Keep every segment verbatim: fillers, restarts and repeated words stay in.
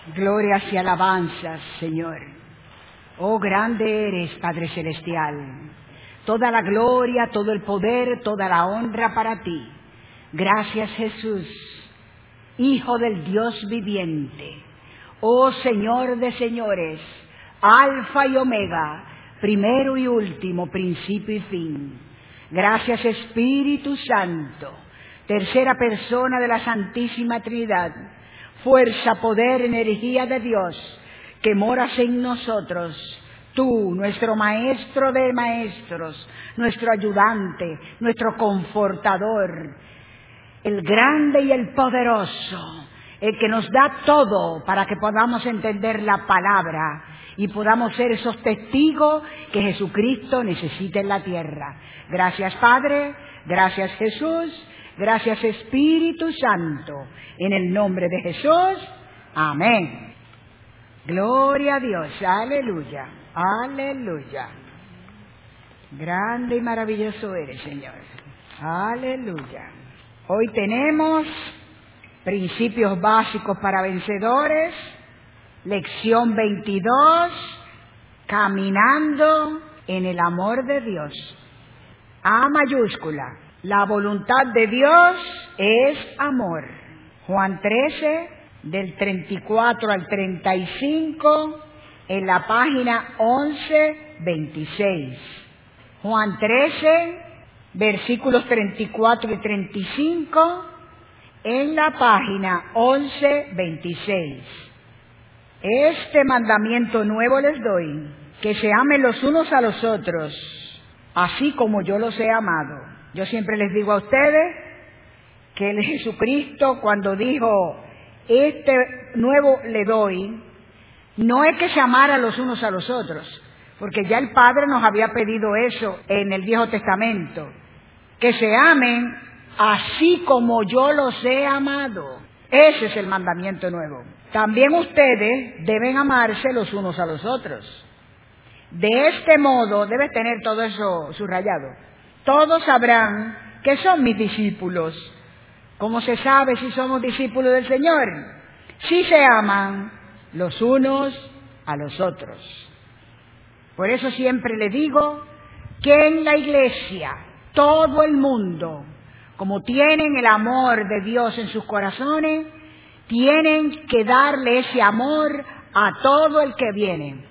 Glorias y alabanzas, Señor. Oh, grande eres, Padre Celestial. Toda la gloria, todo el poder, toda la honra para ti. Gracias, Jesús, Hijo del Dios viviente. Oh, Señor de señores, Alfa y Omega, primero y último, principio y fin. Gracias, Espíritu Santo, tercera persona de la Santísima Trinidad, fuerza, poder, energía de Dios, que moras en nosotros. Tú, nuestro Maestro de maestros, nuestro ayudante, nuestro confortador, el grande y el poderoso, el que nos da todo para que podamos entender la palabra y podamos ser esos testigos que Jesucristo necesita en la tierra. Gracias, Padre, gracias, Jesús, gracias, Espíritu Santo, en el nombre de Jesús, amén. Gloria a Dios, aleluya, aleluya. Grande y maravilloso eres, Señor, aleluya. Hoy tenemos principios básicos para vencedores, lección veintidós, caminando en el amor de Dios. A mayúscula, la voluntad de Dios es amor. Juan trece, del treinta y cuatro al treinta y cinco, en la página once veintiséis. Juan trece, versículos treinta y cuatro y treinta y cinco, en la página once veintiséis. Este mandamiento nuevo les doy, que se amen los unos a los otros, así como yo los he amado. Yo siempre les digo a ustedes que el Jesucristo, cuando dijo, este nuevo le doy, no es que se amara los unos a los otros, porque ya el Padre nos había pedido eso en el Viejo Testamento, que se amen así como yo los he amado. Ese es el mandamiento nuevo. También ustedes deben amarse los unos a los otros. De este modo, debes tener todo eso subrayado, todos sabrán que son mis discípulos. ¿Cómo se sabe si somos discípulos del Señor? Si se aman los unos a los otros. Por eso siempre le digo que en la iglesia, todo el mundo, como tienen el amor de Dios en sus corazones, tienen que darle ese amor a todo el que viene.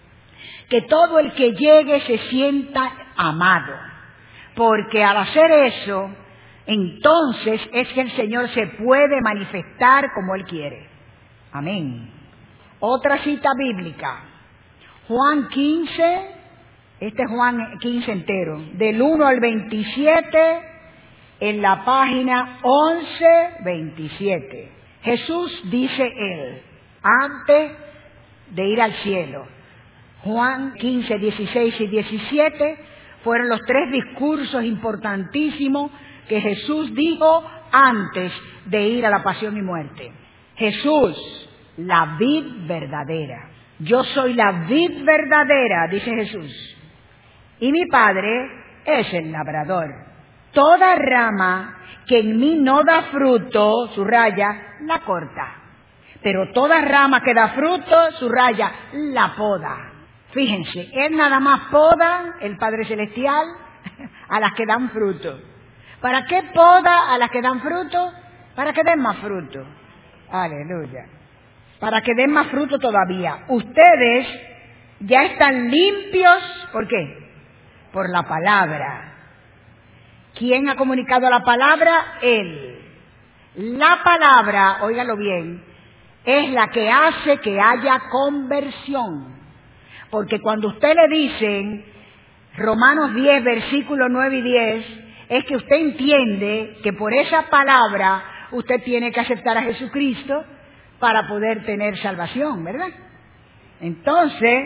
Que todo el que llegue se sienta amado. Porque al hacer eso, entonces es que el Señor se puede manifestar como Él quiere. Amén. Otra cita bíblica. Juan quince, este es Juan quince entero, del uno al veintisiete, en la página once veintisiete. Jesús dice Él, antes de ir al cielo. Juan quince, dieciséis y diecisiete fueron los tres discursos importantísimos que Jesús dijo antes de ir a la pasión y muerte. Jesús, la vid verdadera. Yo soy la vid verdadera, dice Jesús, y mi Padre es el labrador. Toda rama que en mí no da fruto, subraya, la corta. Pero toda rama que da fruto, subraya, la poda. Fíjense, Él nada más poda, el Padre Celestial, a las que dan fruto. ¿Para qué poda a las que dan fruto? Para que den más fruto. Aleluya. Para que den más fruto todavía. Ustedes ya están limpios, ¿por qué? Por la palabra. ¿Quién ha comunicado la palabra? Él. La palabra, óigalo bien, es la que hace que haya conversión. Porque cuando usted le dicen Romanos diez, versículos nueve y diez, es que usted entiende que por esa palabra usted tiene que aceptar a Jesucristo para poder tener salvación, ¿verdad? Entonces,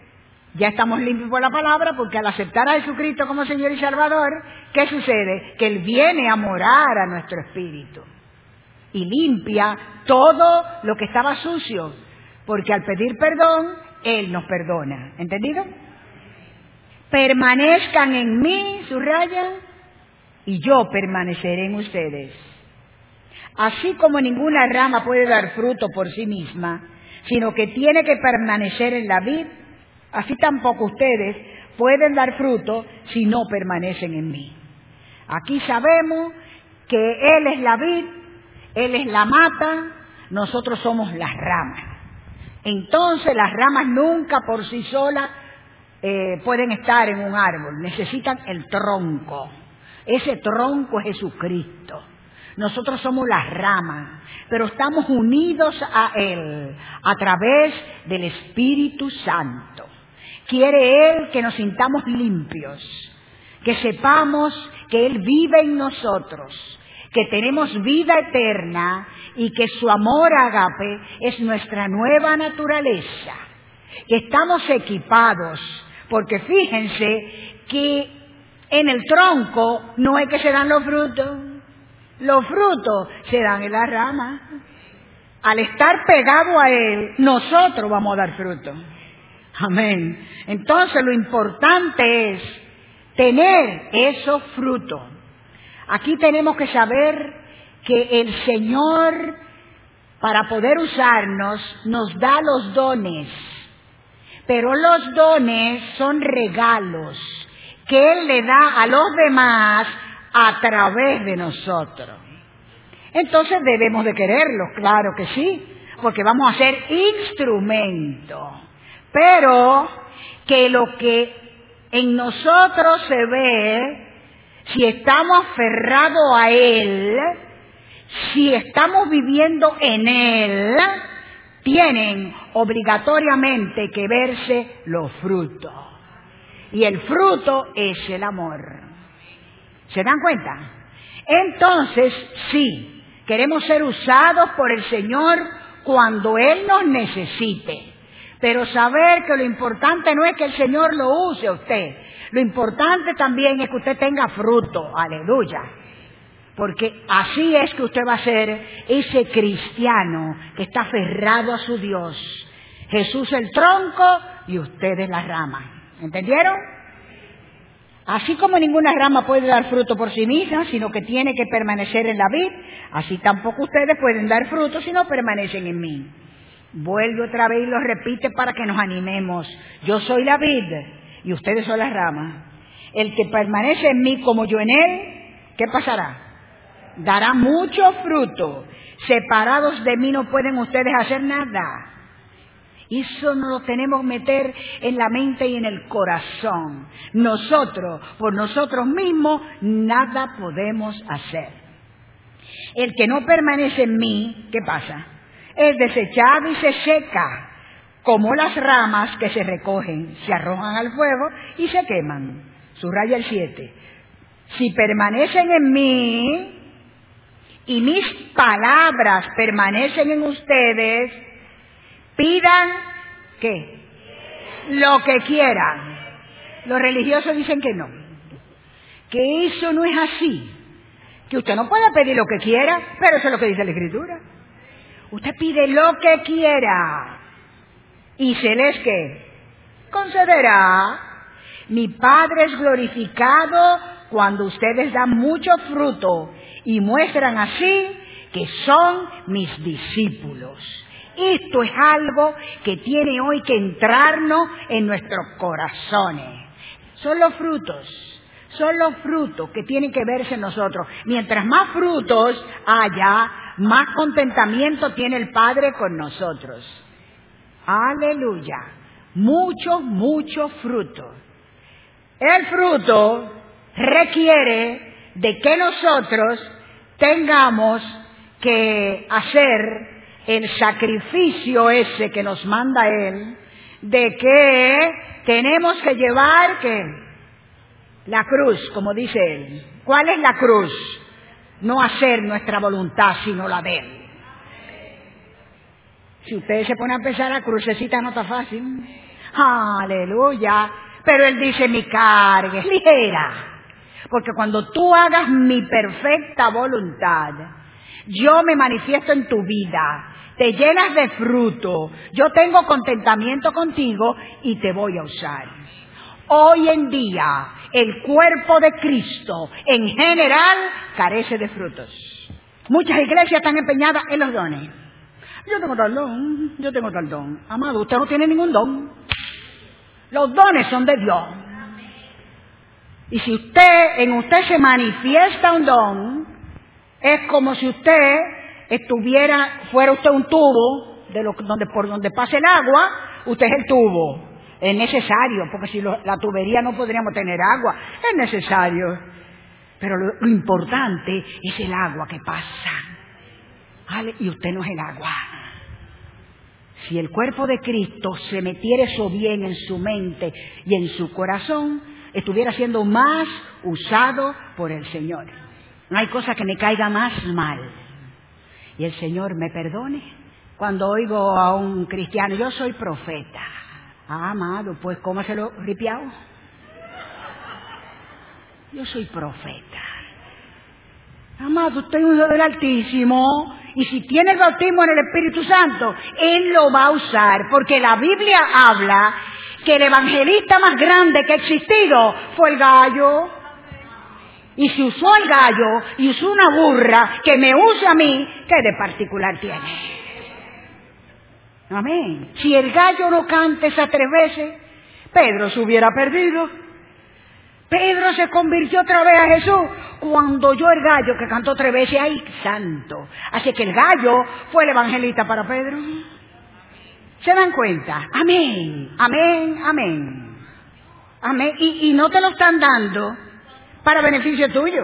ya estamos limpios por la palabra, porque al aceptar a Jesucristo como Señor y Salvador, ¿qué sucede? Que Él viene a morar a nuestro espíritu y limpia todo lo que estaba sucio, porque al pedir perdón, Él nos perdona. ¿Entendido? Permanezcan en mí, subraya, y yo permaneceré en ustedes. Así como ninguna rama puede dar fruto por sí misma, sino que tiene que permanecer en la vid, así tampoco ustedes pueden dar fruto si no permanecen en mí. Aquí sabemos que Él es la vid, Él es la mata, nosotros somos las ramas. Entonces las ramas nunca por sí solas eh, pueden estar en un árbol, necesitan el tronco. Ese tronco es Jesucristo. Nosotros somos las ramas, pero estamos unidos a Él a través del Espíritu Santo. Quiere Él que nos sintamos limpios, que sepamos que Él vive en nosotros, que tenemos vida eterna y que su amor ágape es nuestra nueva naturaleza, que estamos equipados, porque fíjense que en el tronco no es que se dan los frutos, los frutos se dan en la rama. Al estar pegado a Él, nosotros vamos a dar fruto. Amén. Entonces lo importante es tener esos frutos. Aquí tenemos que saber que el Señor, para poder usarnos, nos da los dones. Pero los dones son regalos que Él le da a los demás a través de nosotros. Entonces debemos de quererlos, claro que sí, porque vamos a ser instrumento. Pero que lo que en nosotros se ve, si estamos aferrados a Él, si estamos viviendo en Él, tienen obligatoriamente que verse los frutos. Y el fruto es el amor. ¿Se dan cuenta? Entonces, sí, queremos ser usados por el Señor cuando Él nos necesite. Pero saber que lo importante no es que el Señor lo use a usted. Lo importante también es que usted tenga fruto. Aleluya. Porque así es que usted va a ser ese cristiano que está aferrado a su Dios. Jesús el tronco y ustedes las ramas. ¿Entendieron? Así como ninguna rama puede dar fruto por sí misma, sino que tiene que permanecer en la vid, así tampoco ustedes pueden dar fruto si no permanecen en mí. Vuelve otra vez y lo repite para que nos animemos. Yo soy la vid y ustedes son las ramas. El que permanece en mí como yo en él, ¿qué pasará? Dará mucho fruto. Separados de mí no pueden ustedes hacer nada. Eso nos lo tenemos que meter en la mente y en el corazón. Nosotros, por nosotros mismos, nada podemos hacer. El que no permanece en mí, ¿qué pasa? Es desechado y se seca, como las ramas que se recogen, se arrojan al fuego y se queman. Subraya el siete. Si permanecen en mí y mis palabras permanecen en ustedes, pidan, ¿qué? Lo que quieran. Los religiosos dicen que no, que eso no es así, que usted no puede pedir lo que quiera, pero eso es lo que dice la Escritura. Usted pide lo que quiera y se les ¿qué? Concederá. Mi Padre es glorificado cuando ustedes dan mucho fruto y muestran así que son mis discípulos. Esto es algo que tiene hoy que entrarnos en nuestros corazones. Son los frutos, son los frutos que tienen que verse en nosotros. Mientras más frutos haya, más contentamiento tiene el Padre con nosotros. Aleluya. Mucho, mucho fruto. El fruto requiere de que nosotros tengamos que hacer el sacrificio ese que nos manda Él, de que tenemos que llevar ¿qué? La cruz, como dice Él. ¿Cuál es la cruz? No hacer nuestra voluntad, sino la de Él. Si ustedes se ponen a pensar, la crucecita no está fácil. Aleluya. Pero Él dice, mi carga es ligera. Porque cuando tú hagas mi perfecta voluntad, yo me manifiesto en tu vida, te llenas de fruto, yo tengo contentamiento contigo y te voy a usar. Hoy en día, el cuerpo de Cristo, en general, carece de frutos. Muchas iglesias están empeñadas en los dones. Yo tengo tal don, yo tengo tal don. Amado, usted no tiene ningún don. Los dones son de Dios. Y si usted, en usted se manifiesta un don, es como si usted estuviera, fuera usted un tubo, de lo, donde, por donde pasa el agua, usted es el tubo. Es necesario, porque si lo, la tubería no podríamos tener agua. Es necesario. Pero lo, lo importante es el agua que pasa. ¿Vale? Y usted no es el agua. Si el cuerpo de Cristo se metiera eso bien en su mente y en su corazón, estuviera siendo más usado por el Señor. No hay cosa que me caiga más mal. Y el Señor me perdone cuando oigo a un cristiano, yo soy profeta. Ah, amado, pues cómaselo ripiado. Yo soy profeta. Amado, usted es un hijo del Altísimo. Y si tiene el bautismo en el Espíritu Santo, Él lo va a usar. Porque la Biblia habla que el evangelista más grande que ha existido fue el gallo. Y si usó el gallo y usó una burra que me use a mí, ¿qué de particular tiene? Amén. Si el gallo no canta esas tres veces, Pedro se hubiera perdido. Pedro se convirtió otra vez a Jesús cuando oyó el gallo que cantó tres veces. ¡Ay, santo! Así que el gallo fue el evangelista para Pedro. ¿Se dan cuenta? Amén, amén, amén. Amén. Y, y no te lo están dando para beneficio tuyo,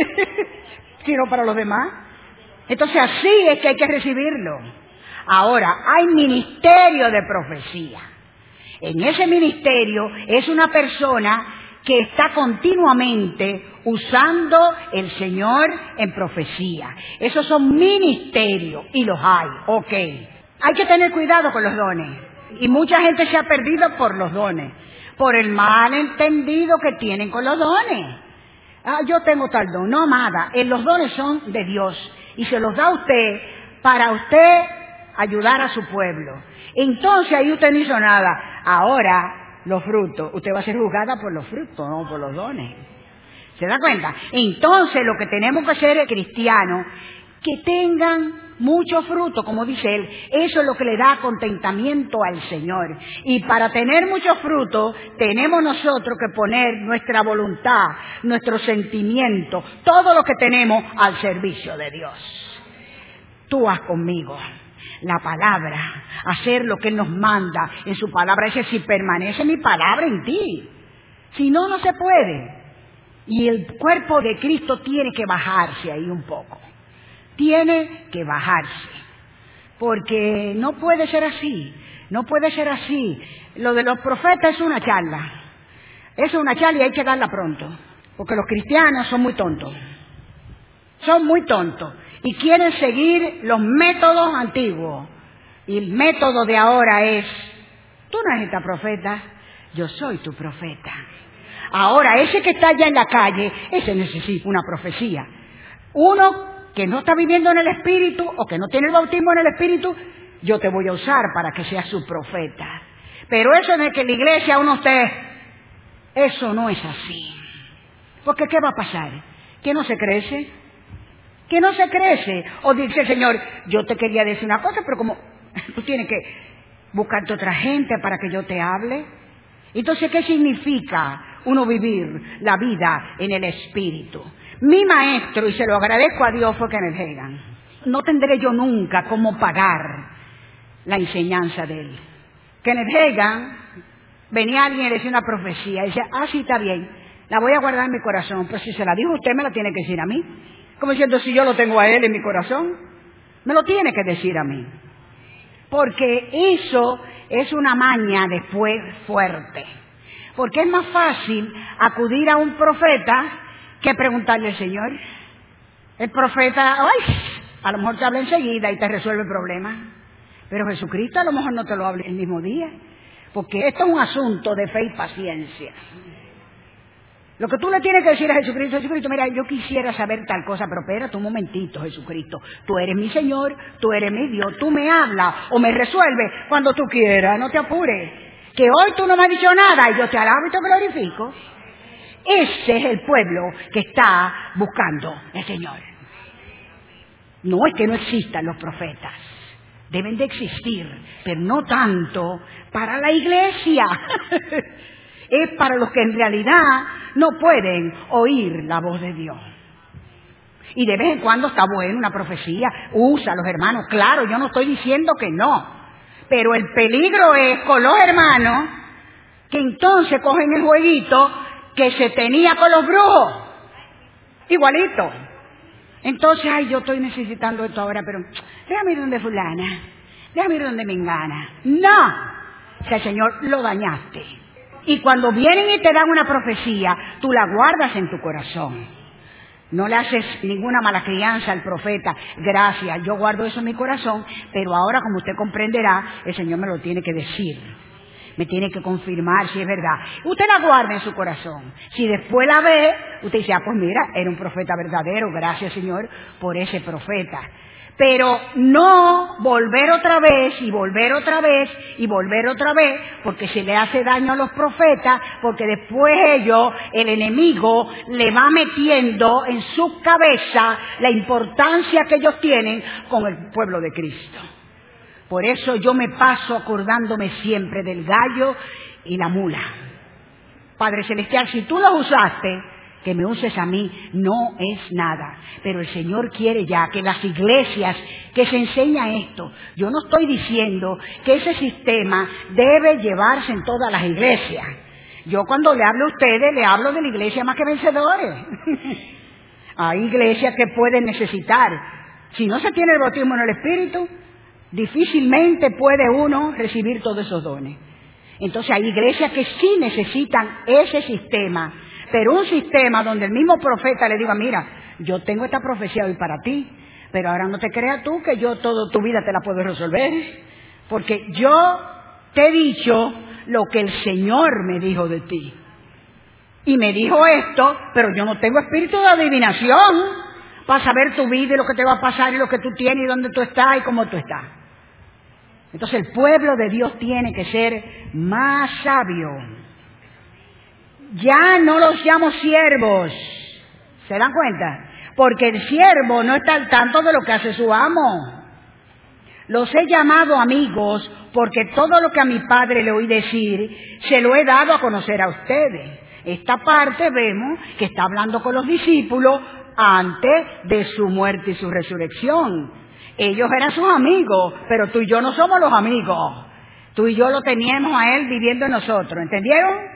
sino para los demás. Entonces así es que hay que recibirlo. Ahora, hay ministerio de profecía. En ese ministerio es una persona que está continuamente usando el Señor en profecía. Esos son ministerios y los hay, ok. Hay que tener cuidado con los dones. Y mucha gente se ha perdido por los dones, por el malentendido que tienen con los dones. Ah, yo tengo tal don. No, amada, eh, los dones son de Dios y se los da a usted para usted ayudar a su pueblo. Entonces ahí usted no hizo nada. Ahora, los frutos, usted va a ser juzgada por los frutos, no por los dones. ¿Se da cuenta? Entonces lo que tenemos que hacer es cristianos que tengan mucho fruto, como dice él. Eso es lo que le da contentamiento al Señor. Y para tener mucho fruto, tenemos nosotros que poner nuestra voluntad, nuestros sentimientos, todo lo que tenemos al servicio de Dios. Tú haz conmigo la palabra, hacer lo que Él nos manda en su palabra. Dice, si permanece mi palabra en ti. Si no, no se puede. Y el cuerpo de Cristo tiene que bajarse ahí un poco. Tiene que bajarse. Porque no puede ser así. No puede ser así. Lo de los profetas es una charla. Es una charla y hay que darla pronto. Porque los cristianos son muy tontos. Son muy tontos. Y quieren seguir los métodos antiguos. Y el método de ahora es, tú no eres esta profeta, yo soy tu profeta. Ahora, ese que está allá en la calle, ese necesita una profecía. Uno que no está viviendo en el Espíritu, o que no tiene el bautismo en el Espíritu, yo te voy a usar para que seas su profeta. Pero eso de que la iglesia uno esté, eso no es así. Porque ¿qué va a pasar? ¿Que no se crece? Que no se crece. O dice el Señor, yo te quería decir una cosa, pero como tú tienes que buscarte otra gente para que yo te hable. Entonces, ¿qué significa uno vivir la vida en el Espíritu? Mi maestro, y se lo agradezco a Dios, fue Kenneth Hagin. No tendré yo nunca cómo pagar la enseñanza de él. Kenneth Hagin, venía alguien y decía una profecía, y decía, ah, sí, está bien, la voy a guardar en mi corazón, pero si se la dijo usted, me la tiene que decir a mí. Como diciendo, si yo lo tengo a él en mi corazón, me lo tiene que decir a mí. Porque eso es una maña después fuerte. Porque es más fácil acudir a un profeta que preguntarle al Señor. El profeta, ¡ay!, a lo mejor te habla enseguida y te resuelve el problema. Pero Jesucristo a lo mejor no te lo habla el mismo día. Porque esto es un asunto de fe y paciencia. Lo que tú le tienes que decir a Jesucristo, Jesucristo, mira, yo quisiera saber tal cosa, pero espérate un momentito, Jesucristo. Tú eres mi Señor, tú eres mi Dios, tú me hablas o me resuelves cuando tú quieras, no te apures. Que hoy tú no me has dicho nada y yo te alabo y te glorifico. Ese es el pueblo que está buscando el Señor. No es que no existan los profetas. deben de existir, pero no tanto para la iglesia. Es para los que en realidad no pueden oír la voz de Dios. Y de vez en cuando está bueno una profecía, usa a los hermanos, claro, yo no estoy diciendo que no, pero el peligro es con los hermanos que entonces cogen el jueguito que se tenía con los brujos, igualito. Entonces, ay, yo estoy necesitando esto ahora, pero déjame ir donde fulana, déjame ir donde mengana. No, que el Señor lo dañaste. Y cuando vienen y te dan una profecía, tú la guardas en tu corazón. No le haces ninguna mala crianza al profeta. Gracias, yo guardo eso en mi corazón, pero ahora, como usted comprenderá, el Señor me lo tiene que decir. Me tiene que confirmar si es verdad. Usted la guarda en su corazón. Si después la ve, usted dice, ah, pues mira, era un profeta verdadero. Gracias, Señor, por ese profeta. Pero no volver otra vez y volver otra vez y volver otra vez, porque se le hace daño a los profetas, porque después ellos, el enemigo, le va metiendo en su cabeza la importancia que ellos tienen con el pueblo de Cristo. Por eso yo me paso acordándome siempre del gallo y la mula. Padre Celestial, si tú los usaste, que me uses a mí no es nada, pero el Señor quiere ya que las iglesias que se enseña esto, yo no estoy diciendo que ese sistema debe llevarse en todas las iglesias. Yo cuando le hablo a ustedes, le hablo de la iglesia más que vencedores. Hay iglesias que pueden necesitar. Si no se tiene el bautismo en el Espíritu, difícilmente puede uno recibir todos esos dones. Entonces hay iglesias que sí necesitan ese sistema, pero un sistema donde el mismo profeta le diga, mira, yo tengo esta profecía hoy para ti, pero ahora no te creas tú que yo toda tu vida te la puedo resolver, porque yo te he dicho lo que el Señor me dijo de ti. Y me dijo esto, pero yo no tengo espíritu de adivinación para saber tu vida y lo que te va a pasar y lo que tú tienes y dónde tú estás y cómo tú estás. Entonces el pueblo de Dios tiene que ser más sabio. Ya no los llamo siervos, ¿se dan cuenta? Porque el siervo no está al tanto de lo que hace su amo. Los he llamado amigos porque todo lo que a mi padre le oí decir, se lo he dado a conocer a ustedes. Esta parte vemos que está hablando con los discípulos antes de su muerte y su resurrección. Ellos eran sus amigos, pero tú y yo no somos los amigos. Tú y yo lo teníamos a él viviendo en nosotros, ¿entendieron?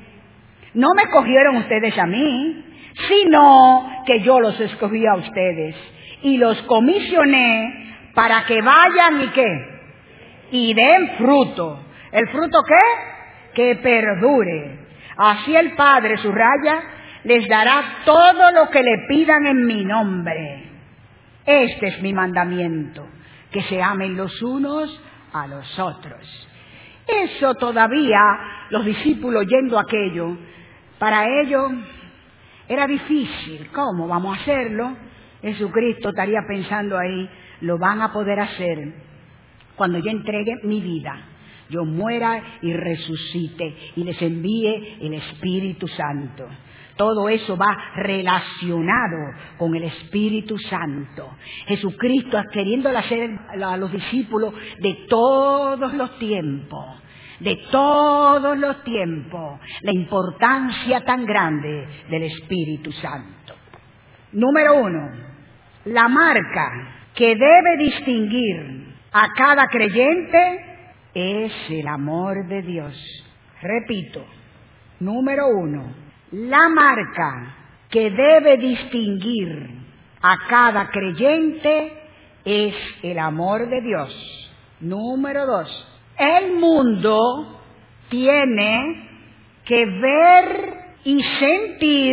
No me escogieron ustedes a mí, sino que yo los escogí a ustedes y los comisioné para que vayan y ¿qué? Y den fruto. ¿El fruto qué? Que perdure. Así el Padre, subraya, les dará todo lo que le pidan en mi nombre. Este es mi mandamiento, que se amen los unos a los otros. Eso todavía, los discípulos oyendo aquello, para ellos era difícil. ¿Cómo vamos a hacerlo? Jesucristo estaría pensando ahí, lo van a poder hacer cuando yo entregue mi vida, yo muera y resucite y les envíe el Espíritu Santo. Todo eso va relacionado con el Espíritu Santo. Jesucristo queriéndole hacer a los discípulos de todos los tiempos, de todos los tiempos, la importancia tan grande del Espíritu Santo. Número uno, la marca que debe distinguir a cada creyente es el amor de Dios. Repito, número uno, la marca que debe distinguir a cada creyente es el amor de Dios. Número dos, el mundo tiene que ver y sentir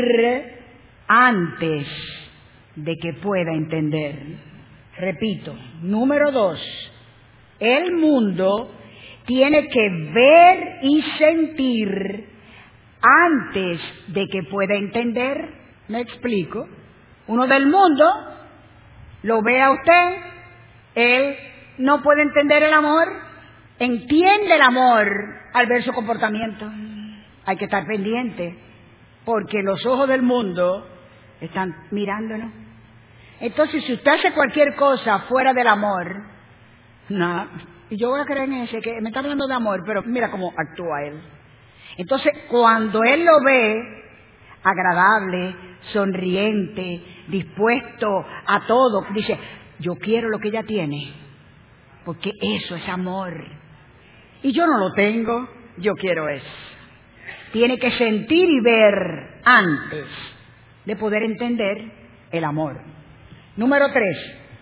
antes de que pueda entender. Repito, número dos, el mundo tiene que ver y sentir antes de que pueda entender. ¿Me explico? Uno del mundo lo ve a usted, él no puede entender el amor, entiende el amor al ver su comportamiento. Hay que estar pendiente, porque los ojos del mundo están mirándonos. Entonces, si usted hace cualquier cosa fuera del amor, No. Y yo voy a creer en ese que me está hablando de amor, pero mira cómo actúa él. Entonces, cuando él lo ve agradable, sonriente, dispuesto a todo, dice, yo quiero lo que ella tiene, porque eso es amor. Y yo no lo tengo, yo quiero eso. Tiene que sentir y ver antes de poder entender el amor. Número tres.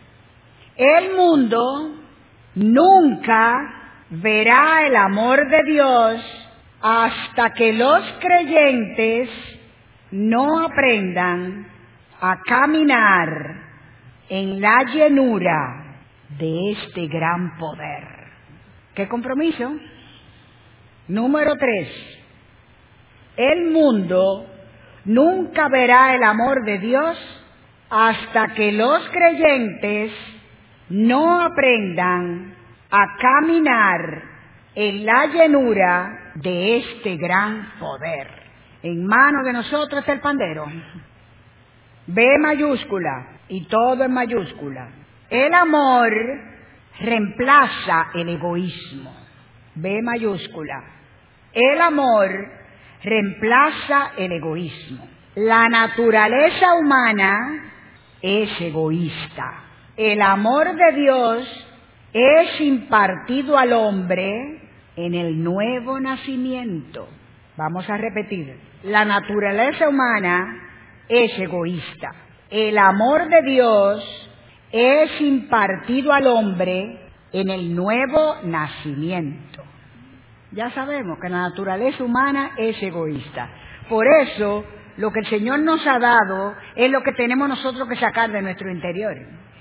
El mundo nunca verá el amor de Dios hasta que los creyentes no aprendan a caminar en la llenura de este gran poder. ¿Qué compromiso? Número tres. El mundo nunca verá el amor de Dios hasta que los creyentes no aprendan a caminar en la llenura de este gran poder. En manos de nosotros está el pandero. B mayúscula y todo en mayúscula. El amor reemplaza el egoísmo. B mayúscula. El amor reemplaza el egoísmo. La naturaleza humana es egoísta. El amor de Dios es impartido al hombre en el nuevo nacimiento. Vamos a repetir. La naturaleza humana es egoísta. El amor de Dios es impartido al hombre en el nuevo nacimiento. Ya sabemos que la naturaleza humana es egoísta. Por eso, lo que el Señor nos ha dado es lo que tenemos nosotros que sacar de nuestro interior.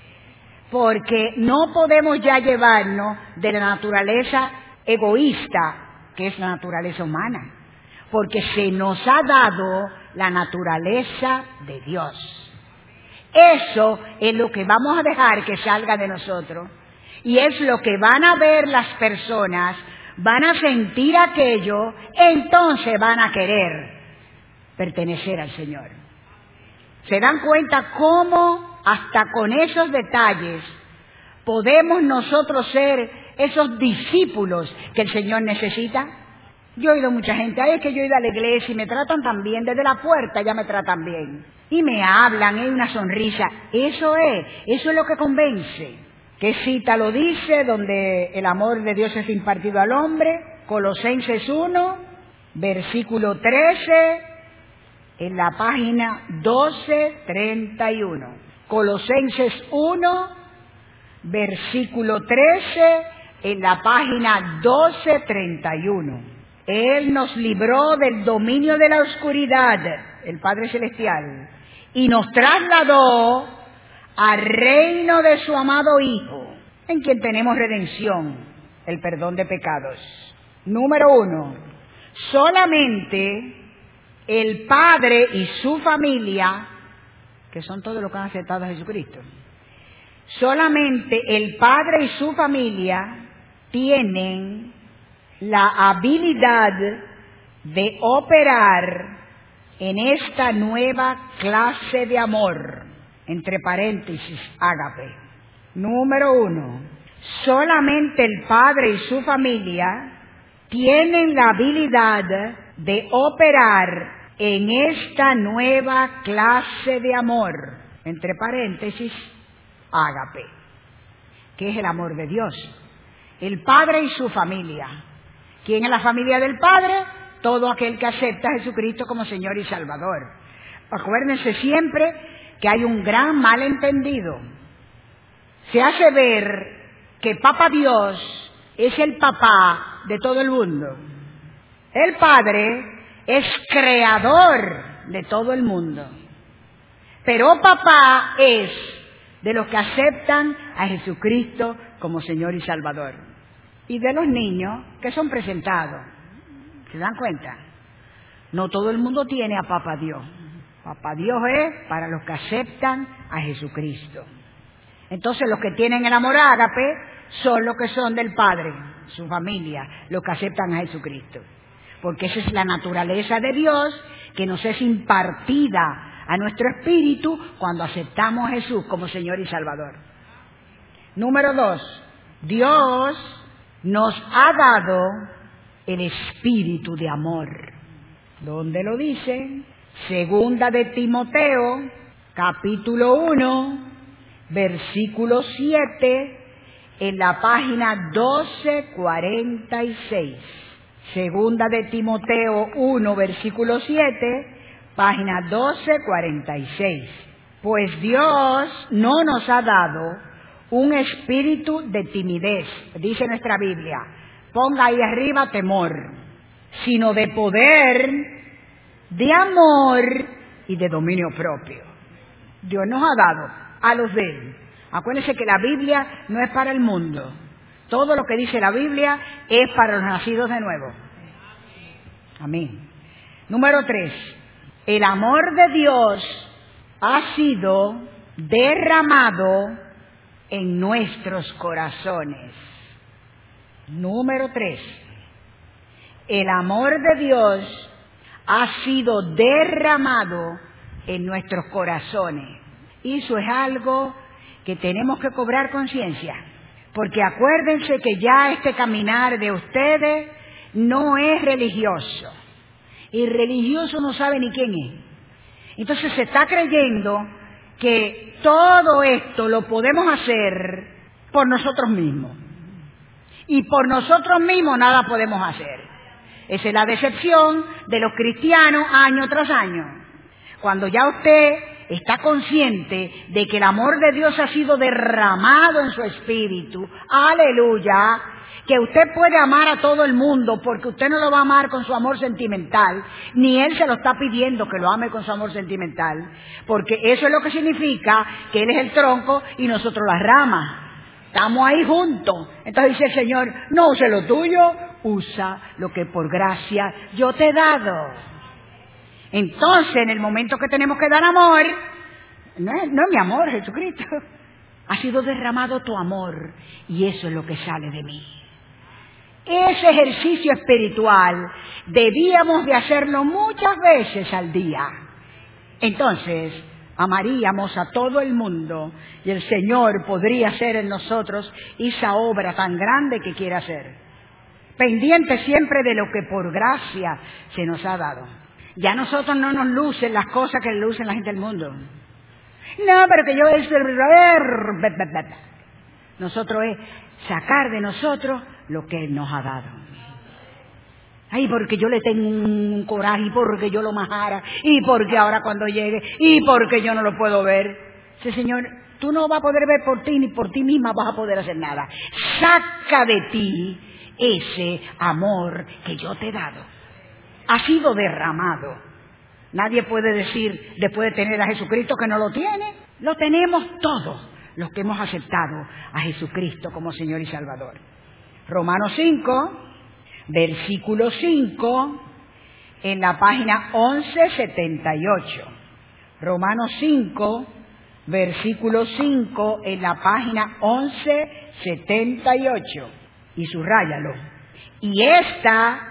Porque no podemos ya llevarnos de la naturaleza egoísta, que es la naturaleza humana. Porque se nos ha dado la naturaleza de Dios. Eso es lo que vamos a dejar que salga de nosotros. Y es lo que van a ver las personas, van a sentir aquello, entonces van a querer pertenecer al Señor. ¿Se dan cuenta cómo hasta con esos detalles podemos nosotros ser esos discípulos que el Señor necesita? Yo he oído mucha gente, ay, es que yo he ido a la iglesia y me tratan tan bien, desde la puerta ya me tratan bien. Y me hablan, hay una sonrisa. Eso es, eso es lo que convence. ¿Qué cita lo dice? Donde el amor de Dios es impartido al hombre. Colosenses uno, versículo trece, en la página doce treinta y uno. Colosenses uno, versículo trece, en la página doce treinta y uno. Él nos libró del dominio de la oscuridad, el Padre Celestial, y nos trasladó al reino de su amado Hijo, en quien tenemos redención, el perdón de pecados. Número uno, solamente el Padre y su familia, que son todos los que han aceptado a Jesucristo, solamente el Padre y su familia tienen la habilidad de operar en esta nueva clase de amor, entre paréntesis, ágape. Número uno, solamente el Padre y su familia tienen la habilidad de operar en esta nueva clase de amor, entre paréntesis, ágape, que es el amor de Dios. El Padre y su familia. ¿Quién es la familia del Padre? Todo aquel que acepta a Jesucristo como Señor y Salvador. Acuérdense siempre que hay un gran malentendido. Se hace ver que Papá Dios es el papá de todo el mundo. El Padre es creador de todo el mundo. Pero Papá es de los que aceptan a Jesucristo como Señor y Salvador. Y de los niños que son presentados. ¿Se dan cuenta? No todo el mundo tiene a Papá Dios. Papá Dios es para los que aceptan a Jesucristo. Entonces los que tienen el amor ágape son los que son del Padre, su familia, los que aceptan a Jesucristo. Porque esa es la naturaleza de Dios que nos es impartida a nuestro espíritu cuando aceptamos a Jesús como Señor y Salvador. Número dos. Dios nos ha dado el espíritu de amor. ¿Dónde lo dice? Segunda de Timoteo, capítulo uno, versículo siete, en la página doce cuarenta y seis. Segunda de Timoteo uno, versículo siete, página doce cuarenta y seis. Pues Dios no nos ha dado un espíritu de timidez, dice nuestra Biblia. Ponga ahí arriba temor, sino de poder, de amor y de dominio propio. Dios nos ha dado a los de Él. Acuérdense que la Biblia no es para el mundo. Todo lo que dice la Biblia es para los nacidos de nuevo. Amén. Número tres. El amor de Dios ha sido derramado en nuestros corazones. Número tres. El amor de Dios ha sido derramado en nuestros corazones. Y eso es algo que tenemos que cobrar conciencia. Porque acuérdense que ya este caminar de ustedes no es religioso. Y religioso no sabe ni quién es. Entonces se está creyendo que todo esto lo podemos hacer por nosotros mismos. Y por nosotros mismos nada podemos hacer. Esa es la decepción de los cristianos año tras año. Cuando ya usted está consciente de que el amor de Dios ha sido derramado en su espíritu, aleluya, que usted puede amar a todo el mundo porque usted no lo va a amar con su amor sentimental, ni Él se lo está pidiendo que lo ame con su amor sentimental, porque eso es lo que significa que Él es el tronco y nosotros las ramas. Estamos ahí juntos. Entonces dice el Señor, no use lo tuyo, usa lo que por gracia yo te he dado. Entonces, en el momento que tenemos que dar amor, no es, no es mi amor, Jesucristo. Ha sido derramado tu amor y eso es lo que sale de mí. Ese ejercicio espiritual debíamos de hacerlo muchas veces al día. Entonces, amaríamos a todo el mundo y el Señor podría hacer en nosotros esa obra tan grande que quiere hacer. Pendiente siempre de lo que por gracia se nos ha dado. Ya a nosotros no nos lucen las cosas que le lucen la gente del mundo. No, pero que yo es... Nosotros es sacar de nosotros lo que Él nos ha dado. Ay, porque yo le tengo un coraje, y porque yo lo majara, y porque ahora cuando llegue, y porque yo no lo puedo ver. Sí, Señor, tú no vas a poder ver por ti, ni por ti misma vas a poder hacer nada. Saca de ti ese amor que yo te he dado. Ha sido derramado. Nadie puede decir, después de tener a Jesucristo, que no lo tiene. Lo tenemos todos los que hemos aceptado a Jesucristo como Señor y Salvador. Romanos cinco, versículo cinco, en la página once setenta y ocho. Romanos cinco, versículo cinco, en la página once setenta y ocho. Y subráyalo. Y esta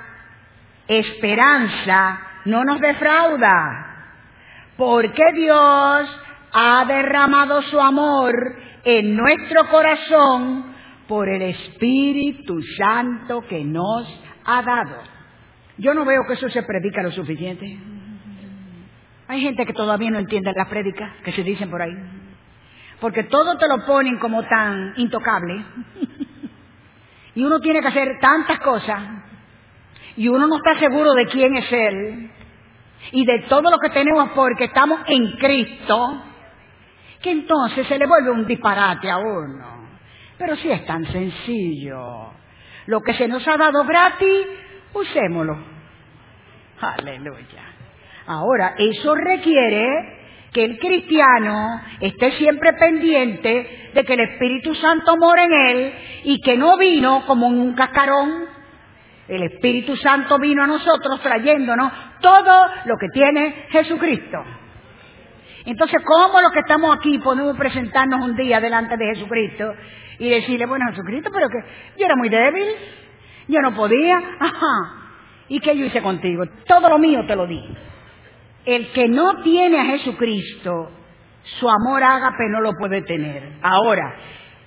esperanza no nos defrauda, porque Dios ha derramado su amor en nuestro corazón por el Espíritu Santo que nos ha dado. Yo no veo que eso se predica lo suficiente. Hay gente que todavía no entiende las prédicas que se dicen por ahí, porque todo te lo ponen como tan intocable y uno tiene que hacer tantas cosas y uno no está seguro de quién es Él y de todo lo que tenemos porque estamos en Cristo, que entonces se le vuelve un disparate a uno. Pero si es tan sencillo, lo que se nos ha dado gratis, usémoslo. Aleluya. Ahora, eso requiere que el cristiano esté siempre pendiente de que el Espíritu Santo mora en él y que no vino como en un cascarón. El Espíritu Santo vino a nosotros trayéndonos todo lo que tiene Jesucristo. Entonces, ¿cómo los que estamos aquí podemos presentarnos un día delante de Jesucristo y decirle, bueno, Jesucristo, pero que yo era muy débil, yo no podía, ajá, ¿y qué yo hice contigo? Todo lo mío te lo di. El que no tiene a Jesucristo, su amor ágape no lo puede tener. Ahora,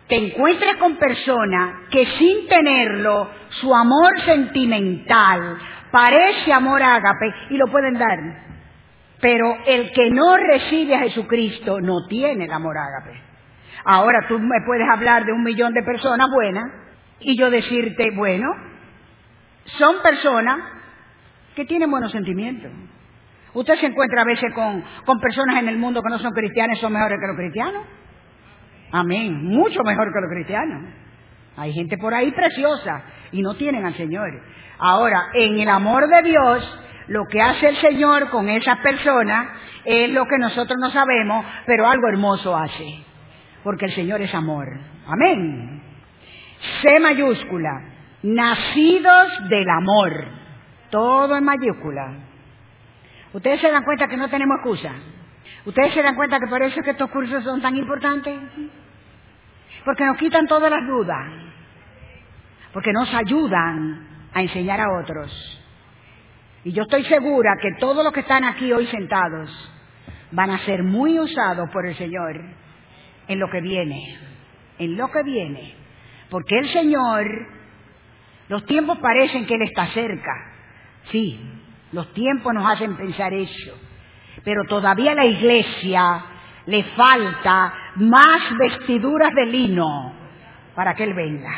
te encuentras con personas que sin tenerlo, su amor sentimental parece amor ágape y lo pueden dar. Pero el que no recibe a Jesucristo no tiene el amor ágape. Ahora tú me puedes hablar de un millón de personas buenas y yo decirte, bueno, son personas que tienen buenos sentimientos. Usted se encuentra a veces con, con personas en el mundo que no son cristianas y son mejores que los cristianos. Amén, mucho mejor que los cristianos. Hay gente por ahí preciosa y no tienen al Señor. Ahora, en el amor de Dios, lo que hace el Señor con esas personas es lo que nosotros no sabemos, pero algo hermoso hace, porque el Señor es amor. Amén. C mayúscula, nacidos del amor, todo en mayúscula. Ustedes se dan cuenta que no tenemos excusa. Ustedes se dan cuenta que por eso es que estos cursos son tan importantes, porque nos quitan todas las dudas, porque nos ayudan a enseñar a otros. Y yo estoy segura que todos los que están aquí hoy sentados van a ser muy usados por el Señor en lo que viene, en lo que viene. Porque el Señor, los tiempos parecen que Él está cerca. Sí, los tiempos nos hacen pensar eso. Pero todavía a la iglesia le falta más vestiduras de lino para que Él venga.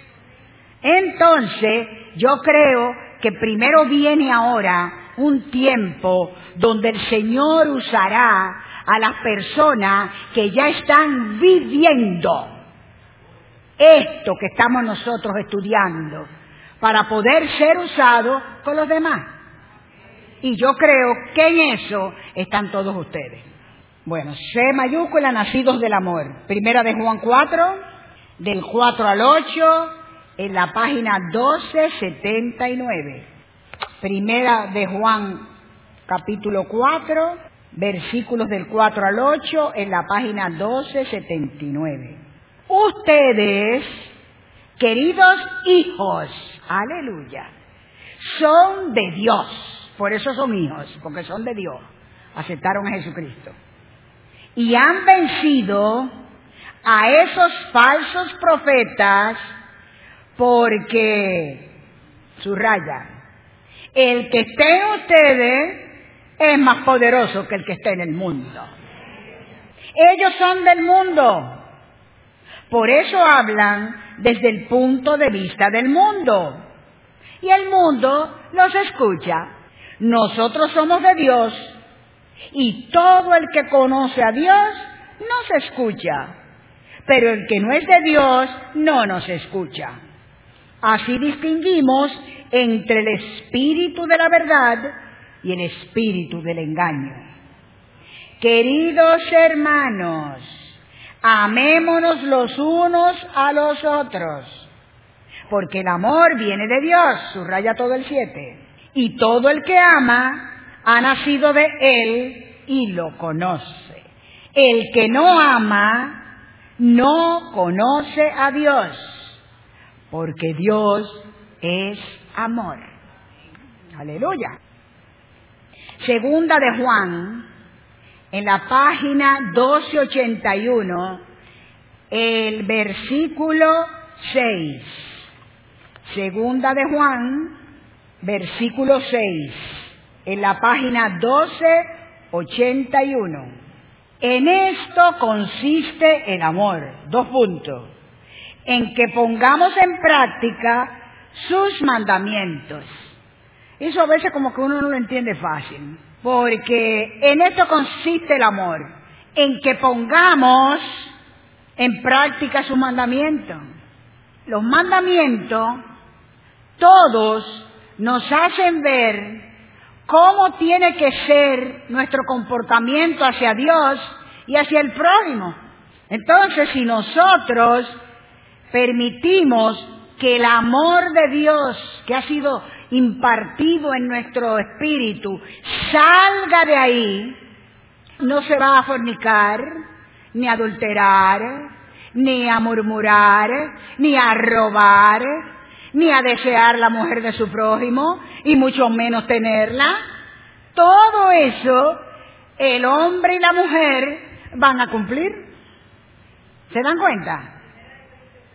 Entonces, yo creo que primero viene ahora un tiempo donde el Señor usará a las personas que ya están viviendo esto que estamos nosotros estudiando para poder ser usados con los demás. Y yo creo que en eso están todos ustedes. Bueno, C mayúscula, nacidos del amor. Primera de Juan cuatro, del cuatro al ocho, en la página doce setenta y nueve. Primera de Juan, capítulo cuatro, versículos del cuatro al ocho, en la página doce setenta y nueve. Ustedes, queridos hijos, aleluya, son de Dios. Por eso son hijos, porque son de Dios. Aceptaron a Jesucristo. Y han vencido a esos falsos profetas porque, subraya, el que esté en ustedes es más poderoso que el que esté en el mundo. Ellos son del mundo. Por eso hablan desde el punto de vista del mundo. Y el mundo los escucha. Nosotros somos de Dios. Y todo el que conoce a Dios nos escucha. Pero el que no es de Dios no nos escucha. Así distinguimos entre el espíritu de la verdad y el espíritu del engaño. Queridos hermanos, amémonos los unos a los otros, porque el amor viene de Dios, subraya todo el siete, y todo el que ama ha nacido de Él y lo conoce. El que no ama no conoce a Dios, porque Dios es amor. Aleluya. Segunda de Juan, en la página doce ochenta y uno, el versículo seis. Segunda de Juan, versículo seis, en la página doce ochenta y uno. En esto consiste el amor, dos puntos, en que pongamos en práctica sus mandamientos. Eso a veces como que uno no lo entiende fácil, porque en esto consiste el amor, en que pongamos en práctica sus mandamientos. Los mandamientos, todos nos hacen ver cómo tiene que ser nuestro comportamiento hacia Dios y hacia el prójimo. Entonces, si nosotros permitimos que el amor de Dios que ha sido impartido en nuestro espíritu salga de ahí, no se va a fornicar, ni a adulterar, ni a murmurar, ni a robar, ni a desear la mujer de su prójimo, y mucho menos tenerla. Todo eso el hombre y la mujer van a cumplir. ¿Se dan cuenta?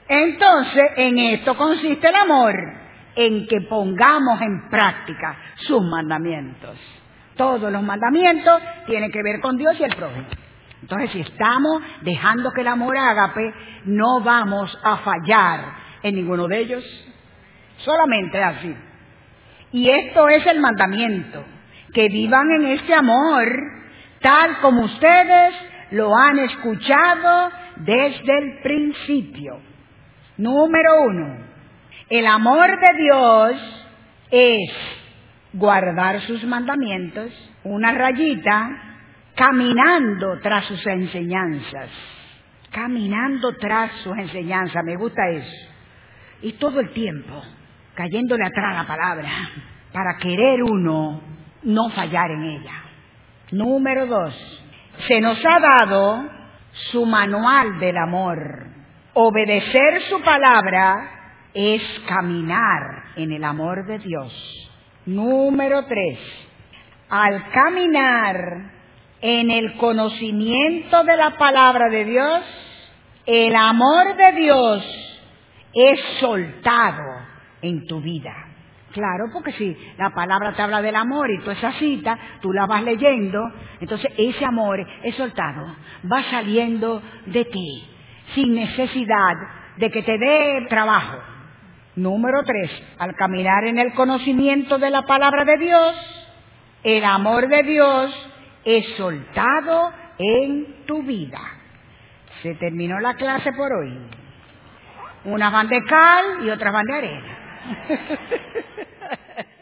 Entonces, en esto consiste el amor, en que pongamos en práctica sus mandamientos. Todos los mandamientos tienen que ver con Dios y el prójimo. Entonces, si estamos dejando que el amor ágape, no vamos a fallar en ninguno de ellos. Solamente así. Y esto es el mandamiento, que vivan en este amor, tal como ustedes lo han escuchado desde el principio. Número uno, el amor de Dios es guardar sus mandamientos, una rayita, caminando tras sus enseñanzas. Caminando tras sus enseñanzas, me gusta eso. Y todo el tiempo cayéndole atrás a la palabra, para querer uno no fallar en ella. Número dos, se nos ha dado su manual del amor. Obedecer su palabra es caminar en el amor de Dios. Número tres, al caminar en el conocimiento de la palabra de Dios, el amor de Dios es soltado en tu vida. Claro, porque si la palabra te habla del amor y toda esa cita, tú la vas leyendo, entonces ese amor es soltado, va saliendo de ti, sin necesidad de que te dé trabajo. Número tres, al caminar en el conocimiento de la palabra de Dios, el amor de Dios es soltado en tu vida. Se terminó la clase por hoy. Unas van de cal y otras van de arena.